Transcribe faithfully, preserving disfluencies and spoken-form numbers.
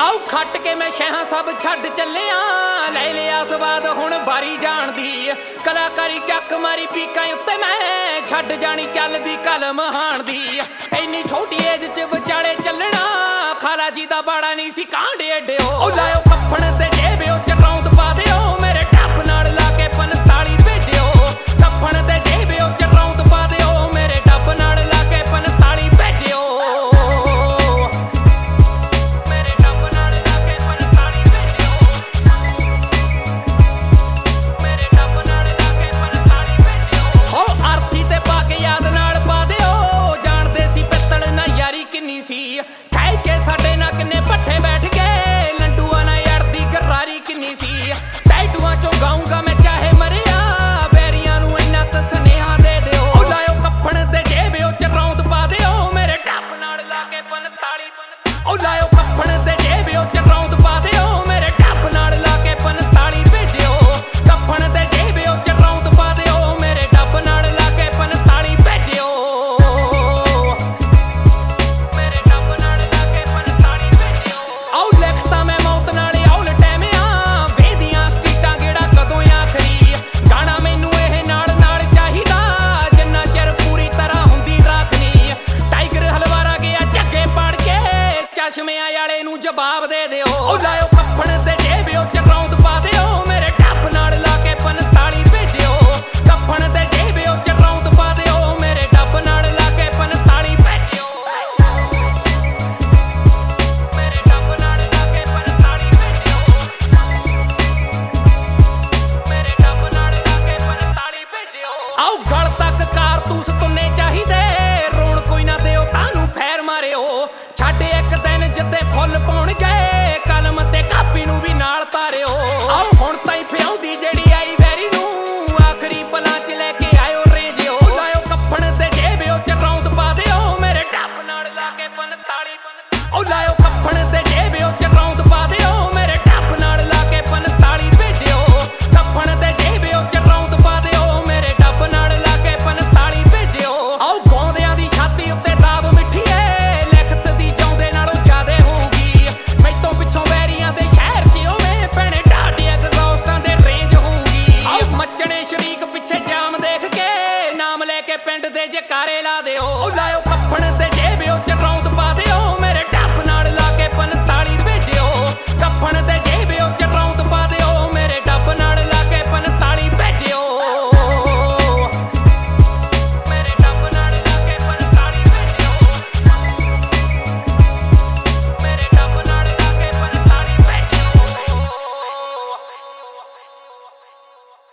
ਆਓ ਖੱਟ ਕੇ ਮੈਂ ਸ਼ਹਿਆਂ ਸਭ ਛੱਡ ਚੱਲਿਆ ਲੈ ਲਿਆ ਸਵਾਦ ਹੁਣ ਬਾਰੀ ਜਾਣ ਦੀ ਕਲਾਕਾਰੀ ਚੱਕ ਮਾਰੀ ਪੀਕਾਂ ਉੱਤੇ ਮੈਂ ਛੱਡ ਜਾਣੀ ਚੱਲਦੀ ਕਲਮ ਹਾਣ ਦੀ ਇੰਨੀ ਛੋਟੀ ਏਜ ਚ ਵਿਚਾਲੇ ਚੱਲਣਾ ਖਾਲਾ ਜੀ ਦਾ ਬਾੜਾ ਨਹੀਂ ਸੀ ਕਾਂਡੇ ਏਡਿਓ ਉਹ ਲਾਇਓ ਕੱਫਣ ਤੇ ਜੇਬਿਓ ਚ ਰੌਂਦ ਪਾ ਦਿਓ ਮੇਰੇ ਟੱਬ ਨਾਲ ਲਾ ਕੇ ਪੰਤਾਲੀ ਭੇਜਿਓ ਕੱਫਣ ਤੇ ਜੇਬਿਓ ਚ ਰੌਂਦ ਪਾ ਦਿਓ ਮੇਰੇ ਟੱਬ ਨਾਲ ਲਾ ਕੇ ਪੰਤਾਲੀ ਭੇਜਿਓ ਕਹਿ ਕੇ ਸਾਡੇ ਨਾਲ ਕਿੰਨੇ ਪੱਠੇ ਬੈਠ ਗਏ ਲੰਡੂਆਂ ਨਾਲ ਯੜਦੀ ਗਰਾਰੀ ਕਿੰਨੀ ਸੀ ਟੈਟੂਆਂ ਚੋਂ ਗਾਉਂਗਾ ਮੈਂ ਚਾਹੇ ਮਰਿਆ ਬੈਰੀਆਂ ਨੂੰ ਇੰਨਾ ਕੁ ਸੁਨੇਹਾ ਦੇ ਦਿਓ ਉਹ ਲਾਇਓ ਕੱਫਣ ਤੇ ਜੇਬਿਓ ਚ ਰੌਂਦ ਪਾ ਦਿਓ ਮੇਰੇ ਟੱਬ ਨਾਲ ਲਾ ਕੇ ਪੰਤਾਲੀ ਉਹ ਲਾਇਓ ਕੱਫਣ ਤੇ ਜੇਬਿਓ ਚ ਰੌਂਦ ਪਾ ਦਿਓ ਮੇਰੇ ਟੱਬ ਨਾਲ ਲਾ ਕੇ ਪੰਤਾਲੀ ਭੇਜਿਓ ਕੱਫਣ ਤੇ ਜੇਬਿਓ ਚ ਰੌਂਦ ਪਾ ਦਿਓ ਮੇਰੇ ਟੱਬ ਨਾਲ ਲਾ ਕੇ ਪੰਤਾਲੀ ਭੇਜਿਓ ਚਸ਼ਮਿਆਂ ਵਾਲੇ ਨੂੰ ਜਵਾਬ ਦੇ ਦਿਓ ਉਹ ਲਾਇਓ ਕੱਫਣ ਤੇ ਜੇਬਿਓ ਚ ਰੌਂਦ ਪਾ ਦਿਓ ਮੇਰੇ ਟੱਬ ਨਾਲ ਲਾ ਕੇ ਪੰਤਾਲੀ ਭੇਜਿਓ ਕੱਫਣ ਤੇ ਜੇਬਿਓ ਚ ਰੌਂਦ ਪਾ ਦਿਓ ਮੇਰੇ ਟੱਬ ਨਾਲ ਲਾ ਕੇ ਪੰਤਾਲੀ ਭੇਜਿਓ ਮੇਰੇ ਟੱਬ ਨਾਲ ਲਾ ਕੇ ਪੰਤਾਲੀ ਭੇਜਿਓ ਮੇਰੇ ਟੱਬ ਨਾਲ ਲਾ ਕੇ ਪੰਤਾਲੀ ਭੇਜਿਓ ਆਓ ਗਲ ਤੱਕ ਕਾਰਤੂਸ ਤੁੰਨੇ ਚਾਹੀਦੇ ਰੋਣ ਕੋਈ ਨਾ ਦਿਓ ਤਾਨੂੰ ਫੈਰ ਮਾਰਿਓ ਛੱਡ ਇੱਕ ਦਿਨ ਜਿੱਤੇ ਫੁੱਲ ਪਾਉਣ ਗਏ ਕਲਮ ਤੇ ਕਾਪੀ ਨੂੰ ਵੀ ਨਾਲ ਤਾਰਿਓ ਆਓ ਹੁਣ ਤਾਈਂ ਫਿਆਉਂਦੀ ਜਿਹੜੀ